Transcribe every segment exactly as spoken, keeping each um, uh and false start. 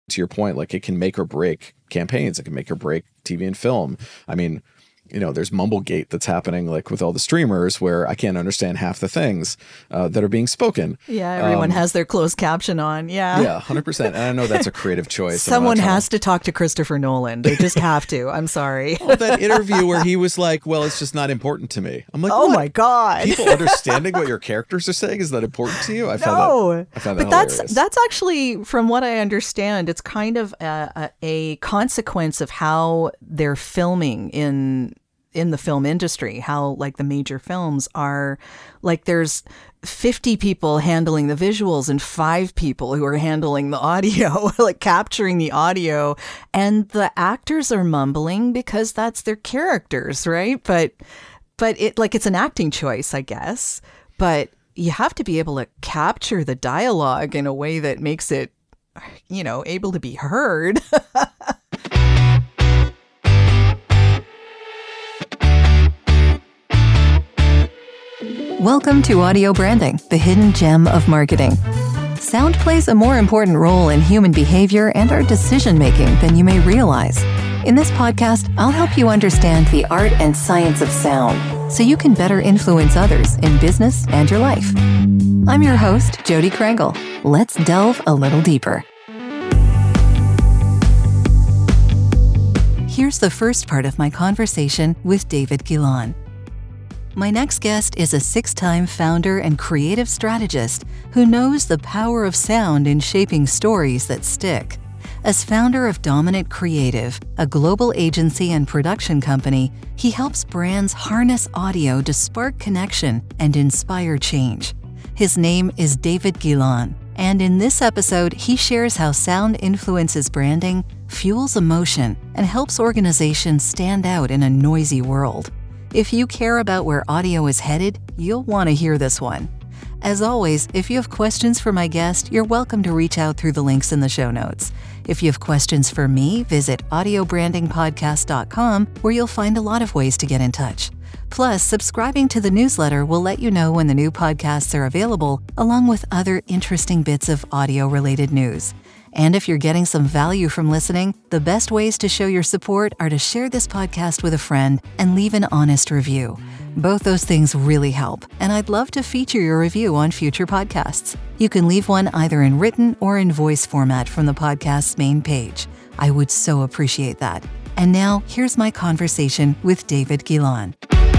to your point, like it can make or break campaigns. It can make or break T V and film. I mean, you know, there's Mumblegate that's happening like with all the streamers where I can't understand half the things uh, that are being spoken. Yeah, everyone um, has their closed caption on. Yeah. Yeah, one hundred percent. And I know that's a creative choice. Someone has to talk to Christopher Nolan. They just have to. I'm sorry. Well, that interview where he was like, well, it's just not important to me. I'm like, oh what? my God. People understanding what your characters are saying is that important to you? I found no. that, I found that but hilarious. that's that's actually, from what I understand, it's kind of a, a, a consequence of how they're filming in in the film industry, how like the major films are like there's fifty people handling the visuals and five people who are handling the audio, like capturing the audio, and the actors are mumbling because that's their characters, right? But but it like it's an acting choice, I guess. But you have to be able to capture the dialogue in a way that makes it, you know, able to be heard. Welcome to Audio Branding, the hidden gem of marketing. Sound plays a more important role in human behavior and our decision-making than you may realize. In this podcast, I'll help you understand the art and science of sound so you can better influence others in business and your life. I'm your host, Jody Krangle. Let's delve a little deeper. Here's the first part of my conversation with David Gilon. My next guest is a six-time founder and creative strategist who knows the power of sound in shaping stories that stick. As founder of Dominant Creative, a global agency and production company, he helps brands harness audio to spark connection and inspire change. His name is David Gilon, and in this episode, he shares how sound influences branding, fuels emotion, and helps organizations stand out in a noisy world. If you care about where audio is headed, you'll want to hear this one. As always, if you have questions for my guest, you're welcome to reach out through the links in the show notes. If you have questions for me, visit audio branding podcast dot com, where you'll find a lot of ways to get in touch. Plus, subscribing to the newsletter will let you know when the new podcasts are available, along with other interesting bits of audio-related news. And if you're getting some value from listening, the best ways to show your support are to share this podcast with a friend and leave an honest review. Both those things really help, and I'd love to feature your review on future podcasts. You can leave one either in written or in voice format from the podcast's main page. I would so appreciate that. And now, here's my conversation with David Gilon.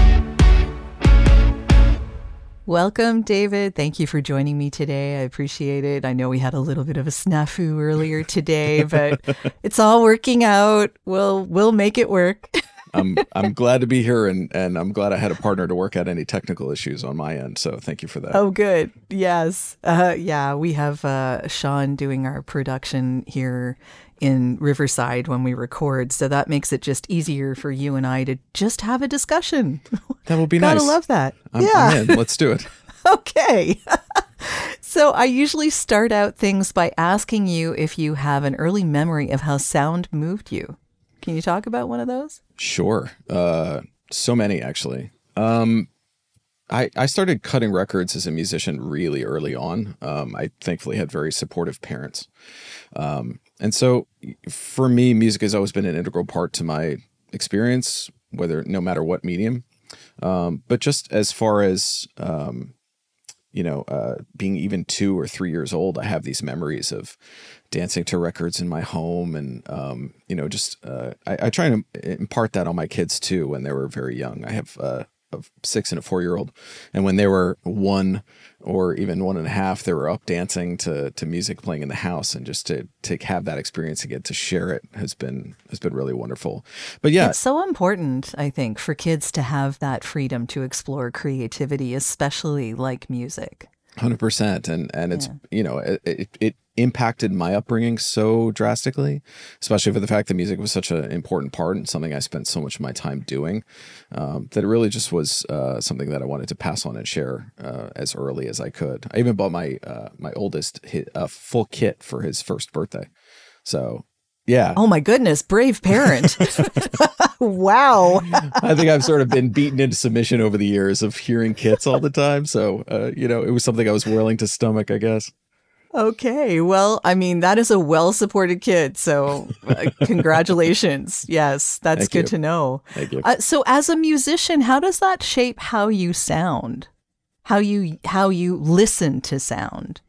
Welcome, David. Thank you for joining me today. I appreciate it. I know we had a little bit of a snafu earlier today, but it's all working out. We'll we'll make it work. I'm I'm glad to be here, and and I'm glad I had a partner to work out any technical issues on my end. So thank you for that. Oh, good. Yes. Uh, yeah, we have uh, Sean doing our production here in Riverside when we record, so that makes it just easier for you and I to just have a discussion. That will be Gotta nice. Gotta love that. I'm, yeah. I'm in. Let's do it. Okay. So I usually start out things by asking you if you have an early memory of how sound moved you. Can you talk about one of those? Sure. Uh, so many, actually. Um, I, I started cutting records as a musician really early on. Um, I thankfully had very supportive parents. Um, and so for me, music has always been an integral part to my experience, whether no matter what medium. Um, but just as far as, um, you know, uh, being even two or three years old, I have these memories of dancing to records in my home. And, um, you know, just uh, I, I try to impart that on my kids, too, when they were very young. I have uh, a six and a four year old. And when they were one or even one and a half, they were up dancing to to music playing in the house. And just to to have that experience again, to share it has been has been really wonderful. But yeah, it's so important, I think, for kids to have that freedom to explore creativity, especially like music. one hundred percent. And, and it's, Yeah. you know, it, it, it impacted my upbringing so drastically, especially for the fact that music was such an important part and something I spent so much of my time doing, um, that it really just was uh, something that I wanted to pass on and share uh, as early as I could. I even bought my uh, my oldest hit, a full kit for his first birthday. So, yeah. Oh my goodness, brave parent. Wow. I think I've sort of been beaten into submission over the years of hearing kits all the time. So, uh, you know, it was something I was willing to stomach, I guess. Okay. Well, I mean, that is a well-supported kid. So uh, congratulations. Yes, that's Thank good you. to know. Thank you. Uh, so as a musician, how does that shape how you sound? How you how you listen to sound?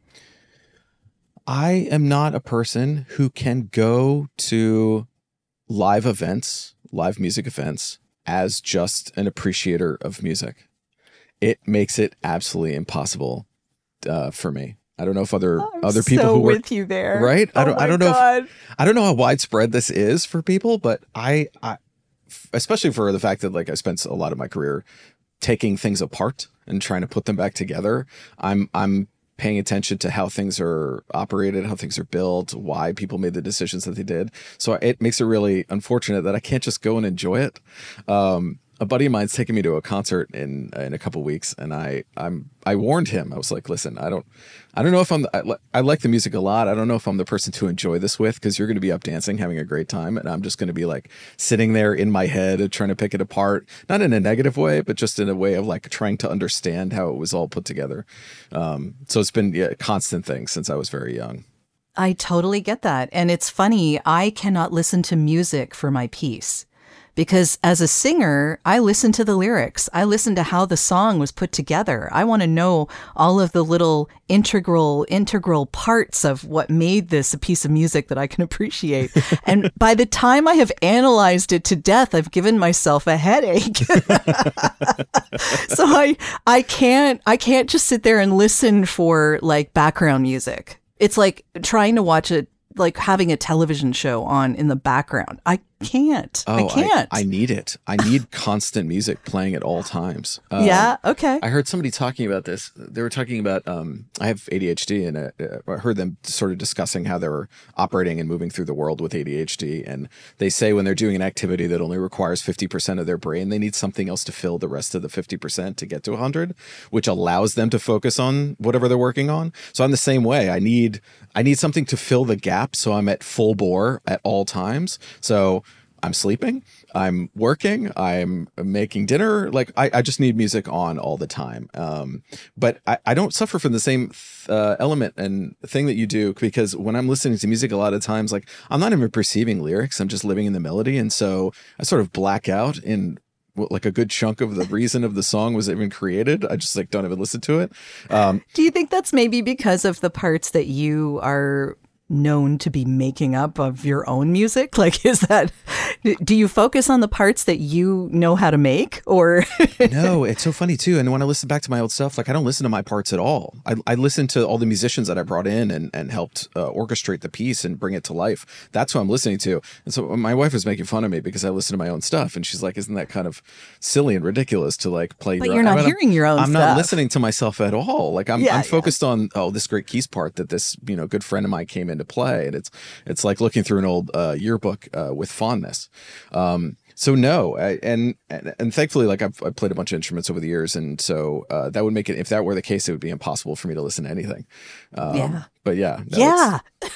I am not a person who can go to live events, live music events, as just an appreciator of music. It makes it absolutely impossible uh, for me. I don't know if other I'm other people so who work with you there, right. I Oh don't. I my don't know. God. If, I don't know how widespread this is for people, but I, I, especially for the fact that like I spent a lot of my career taking things apart and trying to put them back together. I'm I'm paying attention to how things are operated, how things are built, why people made the decisions that they did. So it makes it really unfortunate that I can't just go and enjoy it. Um, a buddy of mine's taking me to a concert in in a couple weeks, and I I'm I warned him. I was like, listen, I don't I don't know if I'm I, li- I like the music a lot. I don't know if I'm the person to enjoy this with, because you're going to be up dancing, having a great time, and I'm just going to be like sitting there in my head and trying to pick it apart, not in a negative way, but just in a way of like trying to understand how it was all put together. Um, so it's been yeah, a constant thing since I was very young. I totally get that. And it's funny, I cannot listen to music for my piece. Because as a singer, I listen to the lyrics. I listen to how the song was put together. I want to know all of the little integral, integral parts of what made this a piece of music that I can appreciate. And by the time I have analyzed it to death, I've given myself a headache. So I, I can't, I can't just sit there and listen for like background music. It's like trying to watch it, like having a television show on in the background. I can't. Oh, I can't. I, I need it. I need constant music playing at all times. Um, yeah. Okay. I heard somebody talking about this. They were talking about, um, I have A D H D, and uh, I heard them sort of discussing how they were operating and moving through the world with A D H D. And they say when they're doing an activity that only requires fifty percent of their brain, they need something else to fill the rest of the fifty percent to get to one hundred, which allows them to focus on whatever they're working on. So I'm the same way. I need, I need something to fill the gap so I'm at full bore at all times. So I'm sleeping, I'm working, I'm making dinner. Like I, I just need music on all the time. Um, but I, I don't suffer from the same uh, element and thing that you do, because when I'm listening to music, a lot of times, like I'm not even perceiving lyrics. I'm just living in the melody. And so I sort of black out in like a good chunk of the reason of the song was even created. I just like don't even listen to it. Um, Do you think that's maybe because of the parts that you are known to be making up of your own music? Like, is that, do you focus on the parts that you know how to make, or? No, it's so funny too. And when I listen back to my old stuff, like I don't listen to my parts at all. I, I listen to all the musicians that I brought in and, and helped uh, orchestrate the piece and bring it to life. That's what I'm listening to. And so my wife was making fun of me because I listen to my own stuff. And she's like, isn't that kind of silly and ridiculous to like play But your you're not I mean, hearing I'm, your own I'm stuff. not listening to myself at all. Like I'm, Yeah, I'm yeah. focused on, oh, this great keys part that this, you know, good friend of mine came in to play, and it's it's like looking through an old uh, yearbook uh, with fondness. Um, so no, I, and, and and thankfully, like I've, I've played a bunch of instruments over the years, and so uh, that would make it. If that were the case, it would be impossible for me to listen to anything. Um, Yeah. But yeah, no, Yeah,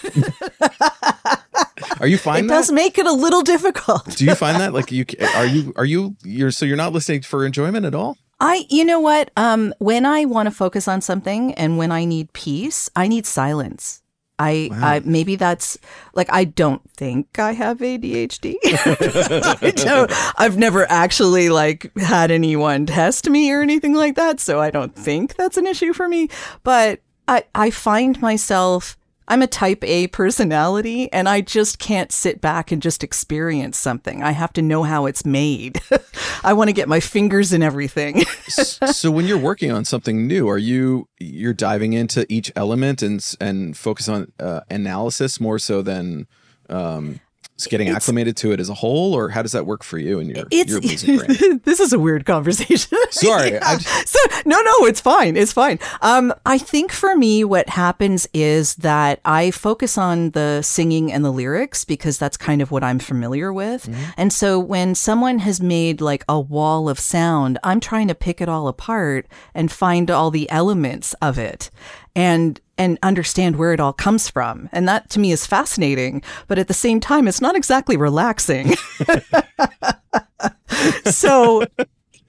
are you fine? it does make it a little difficult. Do you find that like you are you are you you're so you're not listening for enjoyment at all? I, you know what? Um, when I want to focus on something and when I need peace, I need silence. I, Wow. I maybe that's like, I don't think I have A D H D. I don't, I've never actually like had anyone test me or anything like that, so I don't think that's an issue for me. But I, I find myself, I'm a type A personality, and I just can't sit back and just experience something. I have to know how it's made. I want to get my fingers in everything. So when you're working on something new, are you you're diving into each element and and focus on uh, analysis more so than um, just getting It's- acclimated to it as a whole, or how does that work for you and your It's your music brain? this is a weird conversation. Sorry, Yeah. I- So no, no, it's fine. It's fine. Um, I think for me, what happens is that I focus on the singing and the lyrics because that's kind of what I'm familiar with. Mm-hmm. And so when someone has made like a wall of sound, I'm trying to pick it all apart and find all the elements of it. And and understand where it all comes from. And that to me is fascinating, but at the same time, it's not exactly relaxing. So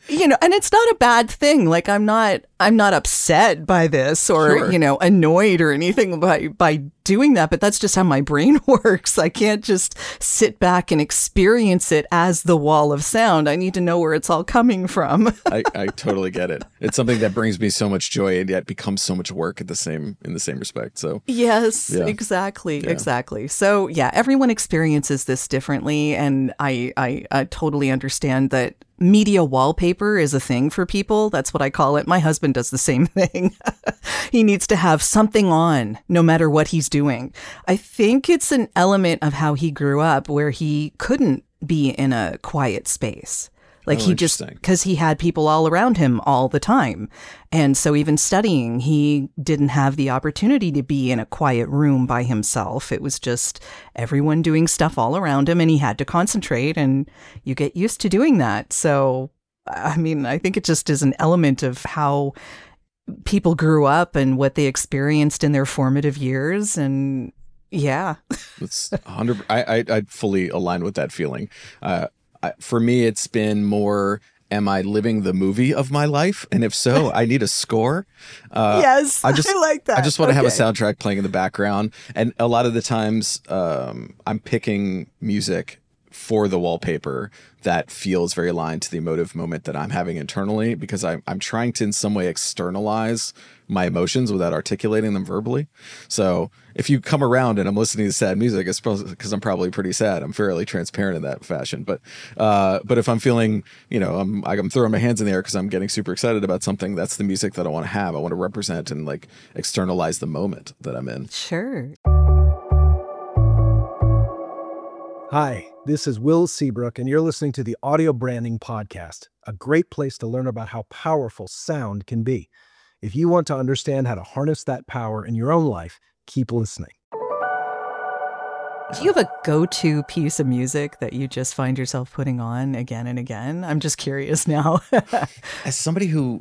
you know, and it's not a bad thing. Like I'm not, I'm not upset by this or, Sure. you know, annoyed or anything by, by doing that, but that's just how my brain works. I can't just sit back and experience it as the wall of sound. I need to know where it's all coming from. I, I totally get it. It's something that brings me so much joy and yet becomes so much work at the same in the same respect. So Yes, Yeah. exactly, Yeah. exactly. So yeah, everyone experiences this differently, and I, I I totally understand that media wallpaper is a thing for people. That's what I call it. My husband does the same thing. He needs to have something on no matter what he's doing. I think it's an element of how he grew up where he couldn't be in a quiet space. Like Oh, he just, interesting. because he had people all around him all the time. And so even studying, he didn't have the opportunity to be in a quiet room by himself. It was just everyone doing stuff all around him and he had to concentrate, and you get used to doing that. So, I mean, I think it just is an element of how people grew up and what they experienced in their formative years. And yeah. It's one hundred. I, I I fully align with that feeling. Uh, I, for me, it's been more. Am I living the movie of my life? And if so, I need a score. Uh, yes, I just I like that. I just want to have a Okay. soundtrack playing in the background. And a lot of the times, um, I'm picking music for the wallpaper that feels very aligned to the emotive moment that I'm having internally, because I'm I'm trying to in some way externalize my emotions without articulating them verbally. So if you come around and I'm listening to sad music, it's because I'm probably pretty sad. I'm fairly transparent in that fashion. But uh, but if I'm feeling, you know, I'm I'm throwing my hands in the air because I'm getting super excited about something, that's the music that I want to have. I want to represent and like externalize the moment that I'm in. Sure. Hi, this is Will Seabrook, and you're listening to the Audio Branding Podcast, a great place to learn about how powerful sound can be. If you want to understand how to harness that power in your own life, keep listening. Do you have a go-to piece of music that you just find yourself putting on again and again? I'm just curious now. As somebody who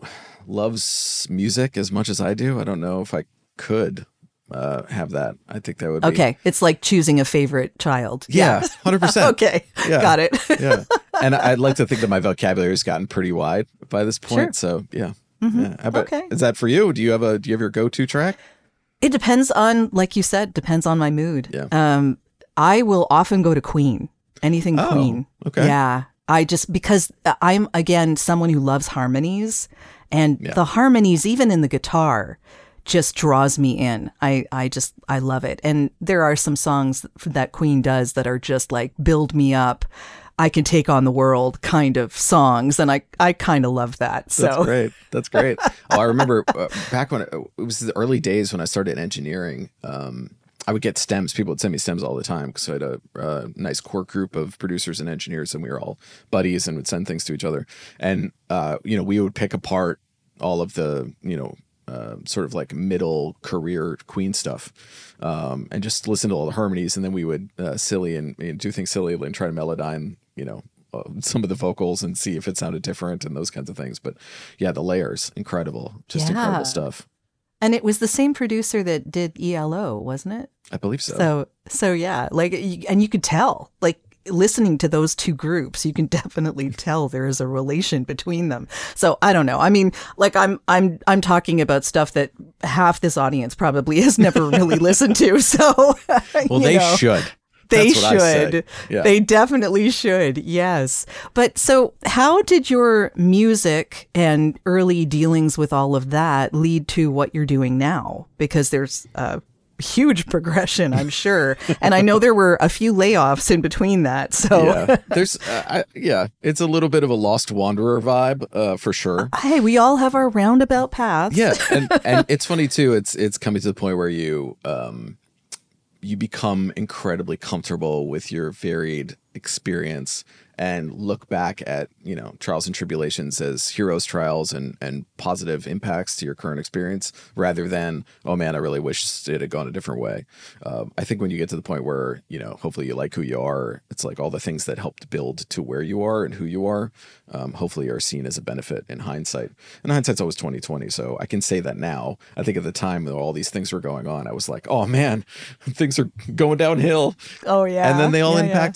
loves music as much as I do, I don't know if I could uh, have that. I think that would be... Okay, it's like choosing a favorite child. Yeah, one hundred percent. Okay, Yeah. got it. Yeah. And I'd like to think that my vocabulary has gotten pretty wide by this point. Sure. So, yeah. Mhm. yeah. How about, Okay. Is that for you? Do you have a do you have your go-to track? It depends on, like you said, depends on my mood. Yeah. Um, I will often go to Queen. Anything Oh, Queen. okay. Yeah. I just, because I'm, again, someone who loves harmonies, and Yeah. the harmonies, even in the guitar, just draws me in. I, I just, I love it. And there are some songs that Queen does that are just like build me up. I can take on the world kind of songs. And I, I kind of love that. So That's great. That's great. Oh, I remember uh, back when it, it was the early days when I started engineering. Um, I would get stems. People would send me stems all the time because I had a, a nice core group of producers and engineers, and we were all buddies and would send things to each other. And uh, you know, we would pick apart all of the, you know, uh, sort of like middle career Queen stuff, um, and just listen to all the harmonies. And then we would uh, silly and, and do things silly and try to melodyne, you know, uh, some of the vocals and see if it sounded different and those kinds of things. But yeah, the layers, incredible, just Yeah. incredible stuff. And it was the same producer that did E L O, wasn't it? I believe so. So, so yeah, like, you- and you could tell, like, listening to those two groups, you can definitely tell there is a relation between them. So I don't know. I mean, like, I'm, I'm, I'm talking about stuff that half this audience probably has never really listened to. So, well, you they know. should. They That's what I say. should. Yeah. They definitely should. Yes. But so how did your music and early dealings with all of that lead to what you're doing now? Because there's a huge progression, I'm sure. And I know there were a few layoffs in between that. So yeah, there's, uh, I, yeah, it's a little bit of a lost wanderer vibe, uh, for sure. hey, we all have our roundabout paths. Yeah, and and it's funny too. It's it's coming to the point where you um you become incredibly comfortable with your varied experience and look back at, you know, trials and tribulations as heroes' trials and and positive impacts to your current experience, rather than, oh man, I really wish it had gone a different way. Uh, I think when you get to the point where, you know, hopefully you like who you are, it's like all the things that helped build to where you are and who you are, um, hopefully are seen as a benefit in hindsight. And hindsight's always twenty twenty, so I can say that now. I think at the time though all these things were going on, I was like, oh man, things are going downhill. Oh, yeah. And then they all Yeah, yeah. impacted in a positive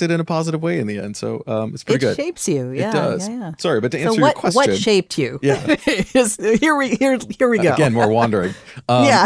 positive way in the end. So um, it's pretty it good. shapes you. Yeah, it does. Yeah, yeah. Sorry, but to answer so what, your question, what shaped you? Yeah. is, here we here here we go. Again, more wandering. Um, yeah.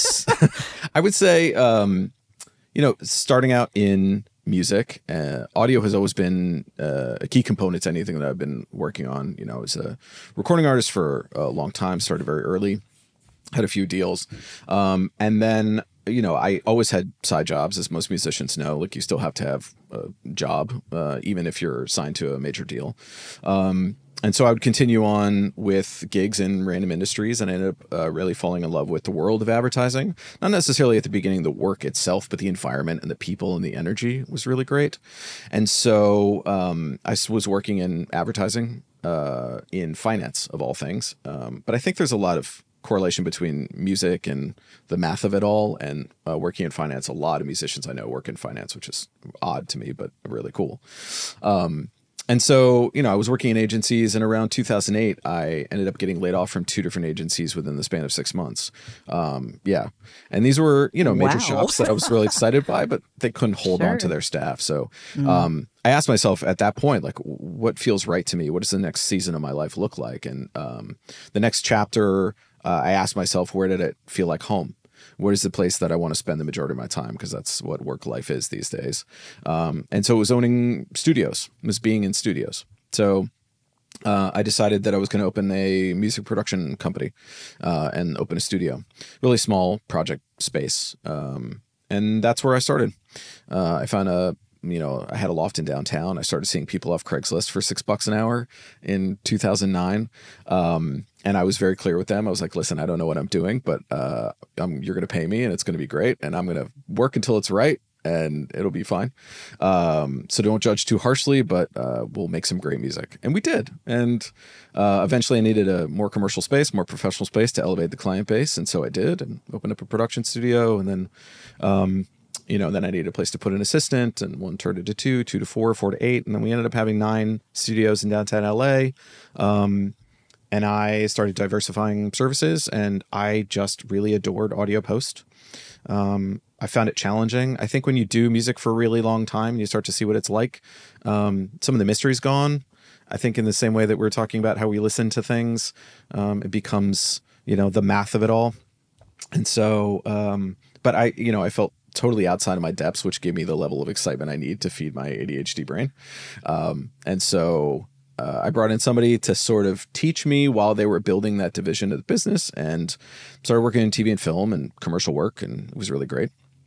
I would say, um, you know, starting out in music, uh, audio has always been uh, a key component to anything that I've been working on. You know, I was a recording artist for a long time, started very early, had a few deals. Um, and then, you know, I always had side jobs, as most musicians know. Like, you still have to have a job, uh, even if you're signed to a major deal. Um, and so I would continue on with gigs in random industries, and I ended up uh, really falling in love with the world of advertising. Not necessarily at the beginning, the work itself, but the environment and the people and the energy was really great. And so um, I was working in advertising, uh, in finance of all things. Um, but I think there's a lot of correlation between music and the math of it all, and uh, working in finance. A lot of musicians I know work in finance, which is odd to me, but really cool. Um, and so, you know, I was working in agencies, and around two thousand eight, I ended up getting laid off from two different agencies within the span of six months. Um, yeah. And these were, you know, major Wow. shops that I was really excited by, but they couldn't hold Sure. on to their staff. So um, I asked myself at that point, like, what feels right to me? What does the next season of my life look like? And um, the next chapter, Uh, I asked myself, where did it feel like home? What is the place that I want to spend the majority of my time? Because that's what work life is these days. Um, and so it was owning studios, it was being in studios. So uh, I decided that I was going to open a music production company uh, and open a studio, really small project space. Um, and that's where I started. Uh, I found a You know, I had a loft in downtown. I started seeing people off Craigslist for six bucks an hour in two thousand nine. Um, and I was very clear with them. I was like, listen, I don't know what I'm doing, but uh, I'm, you're going to pay me, and it's going to be great. And I'm going to work until it's right, and it'll be fine. Um, so don't judge too harshly, but uh, we'll make some great music. And we did. And uh, eventually I needed a more commercial space, more professional space to elevate the client base. And so I did, and opened up a production studio. And then, um, you know, then I needed a place to put an assistant, and one turned into two, two to four, four to eight. And then we ended up having nine studios in downtown L A. Um, and I started diversifying services, and I just really adored audio post. Um, I found it challenging. I think when you do music for a really long time, you start to see what it's like. Um, some of the mystery's gone. I think in the same way that we're talking about how we listen to things, um, it becomes, you know, the math of it all. And so, um, but I, you know, I felt totally outside of my depths, which gave me the level of excitement I need to feed my A D H D brain. Um, and so uh, I brought in somebody to sort of teach me while they were building that division of the business, and started working in T V and film and commercial work, and it was really great.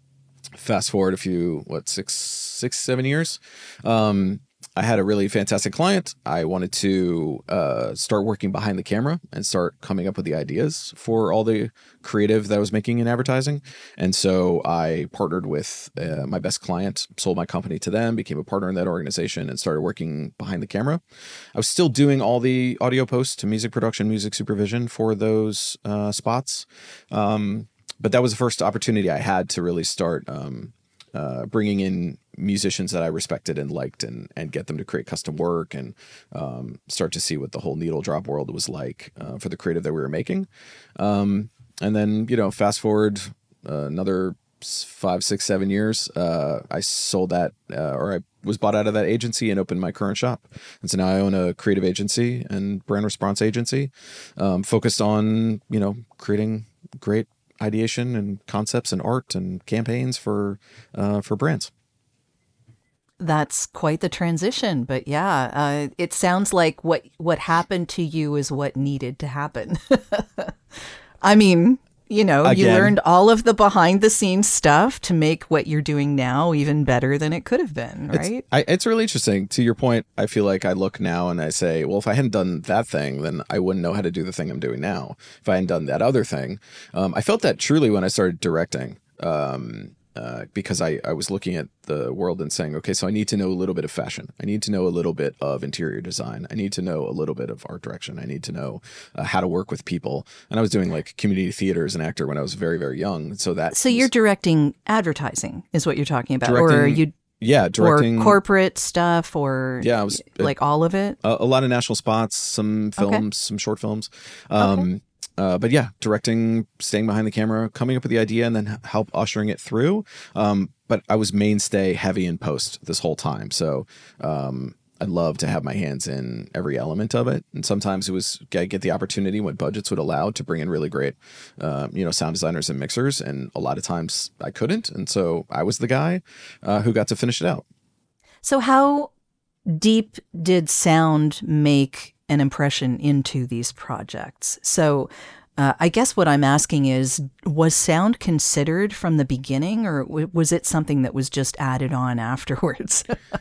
Fast forward a few, what, six, six, seven years. Um, I had a really fantastic client. I wanted to uh, start working behind the camera and start coming up with the ideas for all the creative that I was making in advertising. And so I partnered with uh, my best client, sold my company to them, became a partner in that organization, and started working behind the camera. I was still doing all the audio post to music production, music supervision for those uh, spots. Um, but that was the first opportunity I had to really start um, uh, bringing in musicians that I respected and liked, and and get them to create custom work, and um, start to see what the whole needle drop world was like uh, for the creative that we were making. Um, and then, you know, fast forward uh, another five, six, seven years, uh, I sold that, uh, or I was bought out of that agency and opened my current shop. And so now I own a creative agency and brand response agency, um, focused on, you know, creating great ideation and concepts and art and campaigns for uh, for brands. That's quite the transition, but yeah, uh, it sounds like what what happened to you is what needed to happen. I mean, you know, Again, you learned all of the behind the scenes stuff to make what you're doing now even better than it could have been, right? It's, I, it's really interesting. To your point, I feel like I look now and I say, well, if I hadn't done that thing, then I wouldn't know how to do the thing I'm doing now. If I hadn't done that other thing. Um, I felt that truly when I started directing. Um, Uh, because I, I was looking at the world and saying, okay, so I need to know a little bit of fashion. I need to know a little bit of interior design. I need to know a little bit of art direction. I need to know uh, how to work with people. And I was doing like community theater as an actor when I was very, very young. So that So you're directing advertising is what you're talking about, Directing- or are you yeah, directing or corporate stuff, or Yeah, I was- like all of it. a, a lot of national spots, some films, Okay. some short films. Um, Okay. Uh, but yeah, directing, staying behind the camera, coming up with the idea, and then h- help ushering it through. Um, but I was mainstay heavy in post this whole time. So um, I'd love to have my hands in every element of it. And sometimes it was I get the opportunity when budgets would allow to bring in really great, uh, you know, sound designers and mixers. And a lot of times I couldn't. And so I was the guy uh, who got to finish it out. So how deep did sound make an impression into these projects? So uh, I guess what I'm asking is, was sound considered from the beginning, or w- was it something that was just added on afterwards?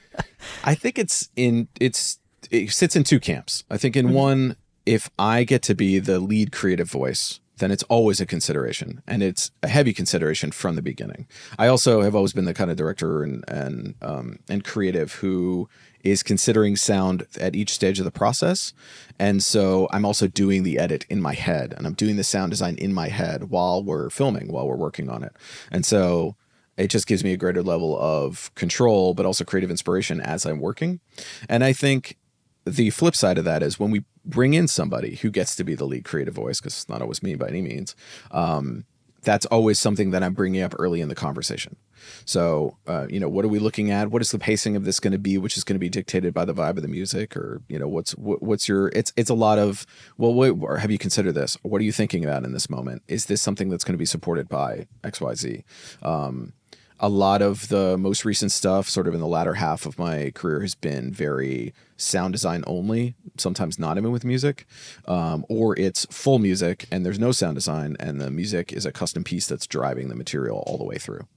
I think it's in it's it sits in two camps. I think in mm-hmm. one, if I get to be the lead creative voice, then it's always a consideration, and it's a heavy consideration from the beginning. I also have always been the kind of director and and um, and creative who is considering sound at each stage of the process. And so I'm also doing the edit in my head, and I'm doing the sound design in my head while we're filming, while we're working on it. And so it just gives me a greater level of control, but also creative inspiration as I'm working. And I think the flip side of that is when we bring in somebody who gets to be the lead creative voice, because it's not always me by any means, um, that's always something that I'm bringing up early in the conversation. So, uh, you know, what are we looking at? What is the pacing of this going to be, which is going to be dictated by the vibe of the music? Or, you know, what's what, what's your, it's it's a lot of, well, wait, or have you considered this? What are you thinking about in this moment? Is this something that's going to be supported by X Y Z? Um, a lot of the most recent stuff sort of in the latter half of my career has been very sound design only, sometimes not even with music, um, or it's full music and there's no sound design, and the music is a custom piece that's driving the material all the way through.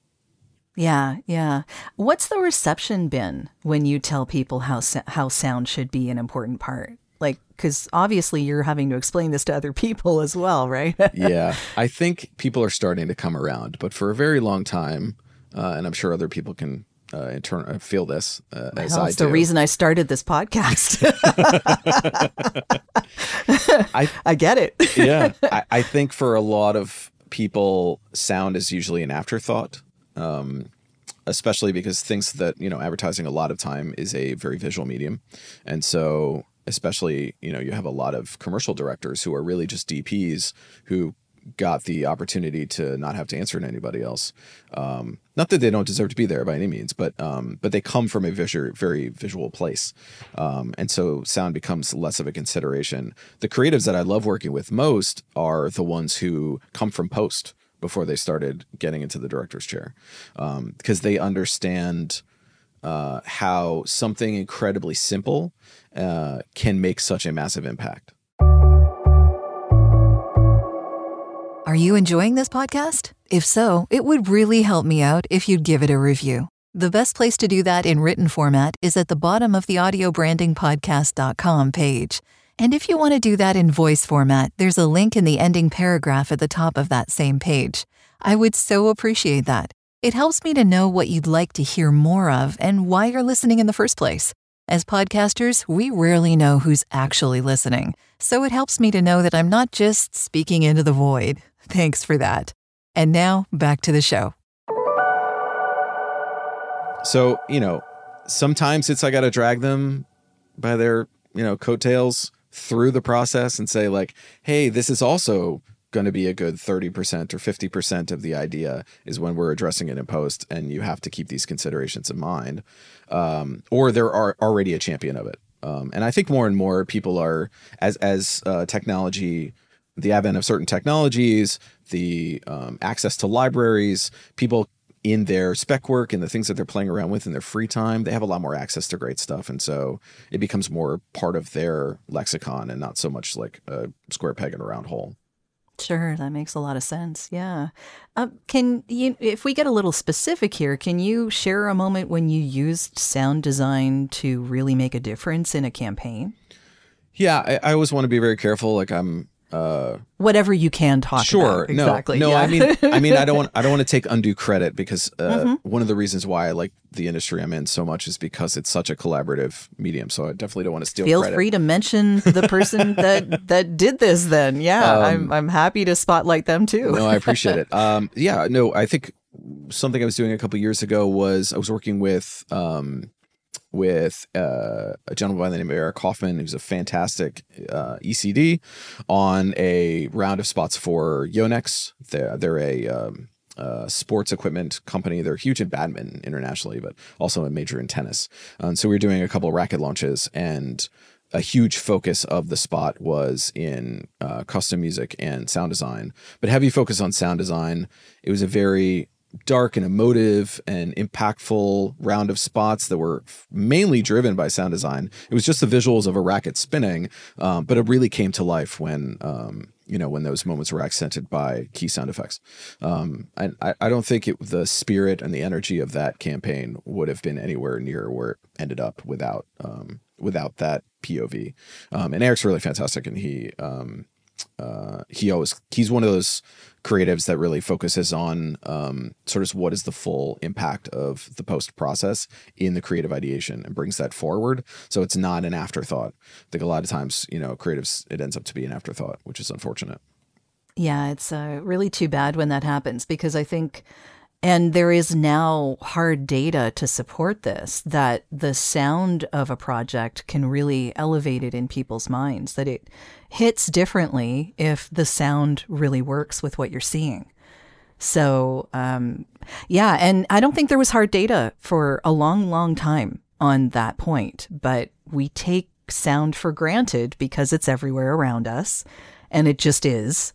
Yeah, yeah. What's the reception been when you tell people how how sound should be an important part? Like, because obviously you're having to explain this to other people as well, right? Yeah, I think people are starting to come around, but for a very long time, uh, and I'm sure other people can uh, in turn uh, feel this uh, as Hell, I it's do. the reason I started this podcast. I I get it. yeah, I, I think for a lot of people, sound is usually an afterthought. Um, especially because things that, you know, advertising a lot of time is a very visual medium. And so especially, you know, you have a lot of commercial directors who are really just D Ps who got the opportunity to not have to answer to anybody else. Um, not that they don't deserve to be there by any means, but um, but they come from a visual, very visual place. Um, and so sound becomes less of a consideration. The creatives that I love working with most are the ones who come from post before they started getting into the director's chair, um, because they understand uh, how something incredibly simple uh, can make such a massive impact. Are you enjoying this podcast? If so, it would really help me out if you'd give it a review. The best place to do that in written format is at the bottom of the audio branding podcast dot com page. And if you want to do that in voice format, there's a link in the ending paragraph at the top of that same page. I would so appreciate that. It helps me to know what you'd like to hear more of and why you're listening in the first place. As podcasters, we rarely know who's actually listening, so it helps me to know that I'm not just speaking into the void. Thanks for that. And now, back to the show. So, you know, sometimes it's I got to drag them by their, you know, coattails through the process and say like, hey, this is also going to be a good thirty percent or fifty percent of the idea is when we're addressing it in post, and you have to keep these considerations in mind. Um, or there are already a champion of it. Um, and I think more and more people are, as, as uh, technology, the advent of certain technologies, the um, access to libraries, people in their spec work and the things that they're playing around with in their free time, they have a lot more access to great stuff. And so it becomes more part of their lexicon and not so much like a square peg in a round hole. Sure, that makes a lot of sense. Yeah. Uh, can you, if we get a little specific here, can you share a moment when you used sound design to really make a difference in a campaign? Yeah, I, I always want to be very careful. Like I'm, uh, whatever you can talk sure, about. Exactly. No, no. Yeah. I mean, I mean, I don't want, I don't want to take undue credit because uh, Mm-hmm. one of the reasons why I like the industry I'm in so much is because it's such a collaborative medium. So I definitely don't want to steal Feel credit. free to mention the person that that did this. Then, yeah, Um, I'm I'm happy to spotlight them too. No, I appreciate it. Um, yeah, no, I think something I was doing a couple years ago was I was working with um, with uh, a gentleman by the name of Eric Hoffman, who's a fantastic uh, E C D, on a round of spots for Yonex. They're, they're a um, uh, sports equipment company. They're huge in badminton internationally, but also a major in tennis. Um, so we were doing a couple of racket launches, and a huge focus of the spot was in uh, custom music and sound design, but heavy focus on sound design. It was a very dark and emotive and impactful round of spots that were mainly driven by sound design. It was just the visuals of a racket spinning, um, but it really came to life when, um, you know, when those moments were accented by key sound effects. Um, and I, I don't think it, the spirit and the energy of that campaign would have been anywhere near where it ended up without, um, without that P O V. Um, and Eric's really fantastic. And he, um, uh, he always, he's one of those creatives that really focuses on um, sort of what is the full impact of the post process in the creative ideation and brings that forward. So it's not an afterthought. I think a lot of times, you know, creatives, it ends up to be an afterthought, which is unfortunate. Yeah, it's uh, really too bad when that happens, because I think, and there is now hard data to support this, that the sound of a project can really elevate it in people's minds, that it hits differently if the sound really works with what you're seeing. So, um, yeah, and I don't think there was hard data for a long, long time on that point, but we take sound for granted because it's everywhere around us, and it just is.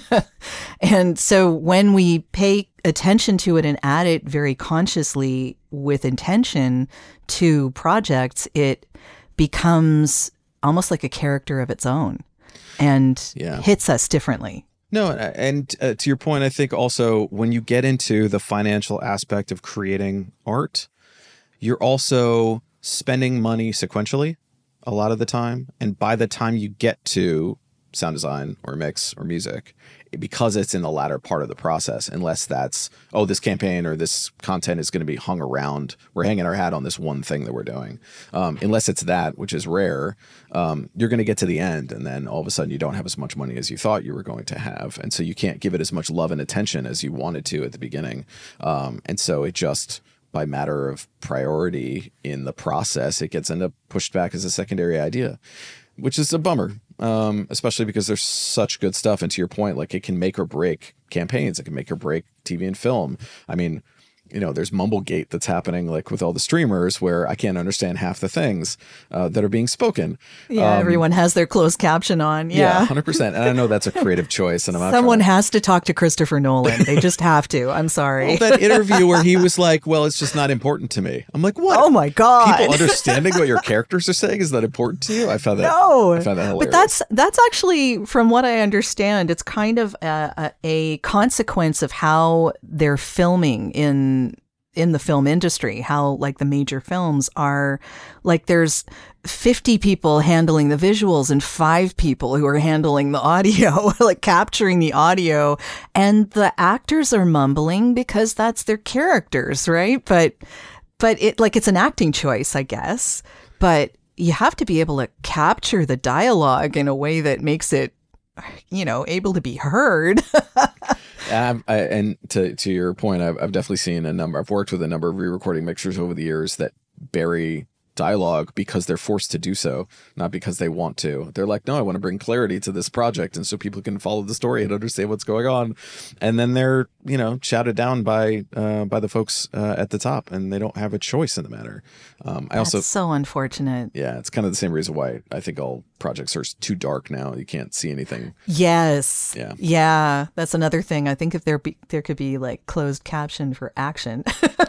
And so when we pay attention to it and add it very consciously with intention to projects, it becomes almost like a character of its own and Yeah. hits us differently. No, and, and uh, to your point, I think also when you get into the financial aspect of creating art, you're also spending money sequentially a lot of the time. And by the time you get to sound design or mix or music, because it's in the latter part of the process, unless that's, oh, this campaign or this content is going to be hung around, we're hanging our hat on this one thing that we're doing. Um, unless it's that, which is rare, um, you're going to get to the end, and then all of a sudden you don't have as much money as you thought you were going to have. And so you can't give it as much love and attention as you wanted to at the beginning. Um, and so it just, by matter of priority in the process, it gets end up pushed back as a secondary idea, which is a bummer. Um, especially because there's such good stuff. And to your point, like, it can make or break campaigns. It can make or break T V and film. I mean, you know, there's Mumblegate that's happening, like with all the streamers, where I can't understand half the things uh, that are being spoken. Yeah, Um, everyone has their closed caption on. Yeah, Yeah. one hundred percent. And I know that's a creative choice. And I'm not Someone trying to- has to talk to Christopher Nolan. They just have to. I'm sorry. Well, that interview where he was like, well, it's just not important to me. I'm like, what? Oh my God. People understanding what your characters are saying is that important to you? I found that, No, I found that hilarious. but that's that's actually, from what I understand, it's kind of a, a, a consequence of how they're filming in in the film industry. How, like, the major films are, like, there's fifty people handling the visuals and five people who are handling the audio, like capturing the audio, and the actors are mumbling because that's their characters, right? But but it like it's an acting choice, I guess. But you have to be able to capture the dialogue in a way that makes it, you know, able to be heard. I've, I, and to to your point, I've, I've definitely seen a number. I've worked with a number of re-recording mixers over the years that bury dialogue because they're forced to do so, not because they want to. They're like, no, I want to bring clarity to this project, and so people can follow the story and understand what's going on. And then they're, you know, shouted down by uh, by the folks uh, at the top, and they don't have a choice in the matter. Um, I That's also, so unfortunate. yeah, it's kind of the same reason why I think all projects are too dark now. You can't see anything. Yes. Yeah. Yeah. That's another thing. I think if there be, there could be like closed caption for action.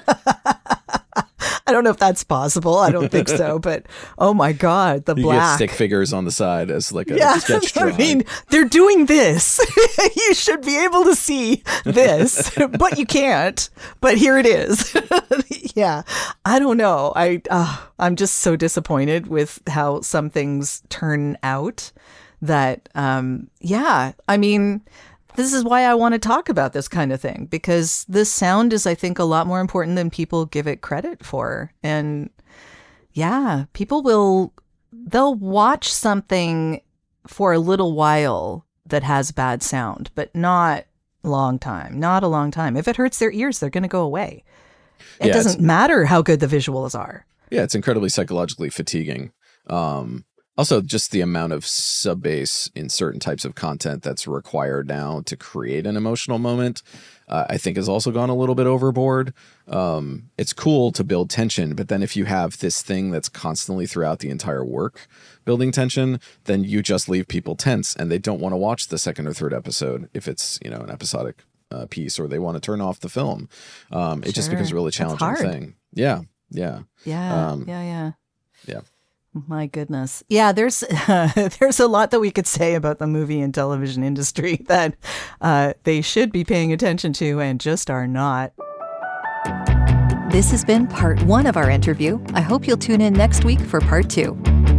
I don't know if that's possible. I don't think so. But oh my God, the You black. get stick figures on the side as like a Yeah, sketch I drawing. mean, they're doing this. You should be able to see this, but you can't. But here it is. Yeah, I don't know. I uh, I'm just so disappointed with how some things turn out. That um, yeah, I mean, this is why I want to talk about this kind of thing, because this sound is, I think, a lot more important than people give it credit for. And yeah, people will, they'll watch something for a little while that has bad sound, but not a long time, not a long time. If it hurts their ears, they're going to go away. It Yeah, doesn't matter how good the visuals are. Yeah, it's incredibly psychologically fatiguing. Um, also, just the amount of sub-bass in certain types of content that's required now to create an emotional moment, uh, I think has also gone a little bit overboard. Um, it's cool to build tension, but then if you have this thing that's constantly throughout the entire work building tension, then you just leave people tense and they don't want to watch the second or third episode if it's, you know, an episodic uh, piece, or they want to turn off the film. Um, it Sure. just becomes a really challenging That's hard. thing. Yeah. Yeah. Yeah, Um, yeah, yeah. Yeah. My goodness. Yeah, there's uh, there's a lot that we could say about the movie and television industry that uh, they should be paying attention to and just are not. This has been part one of our interview. I hope you'll tune in next week for part two.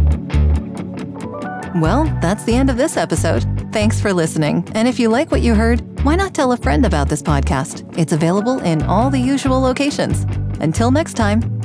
Well, that's the end of this episode. Thanks for listening. And if you like what you heard, why not tell a friend about this podcast? It's available in all the usual locations. Until next time.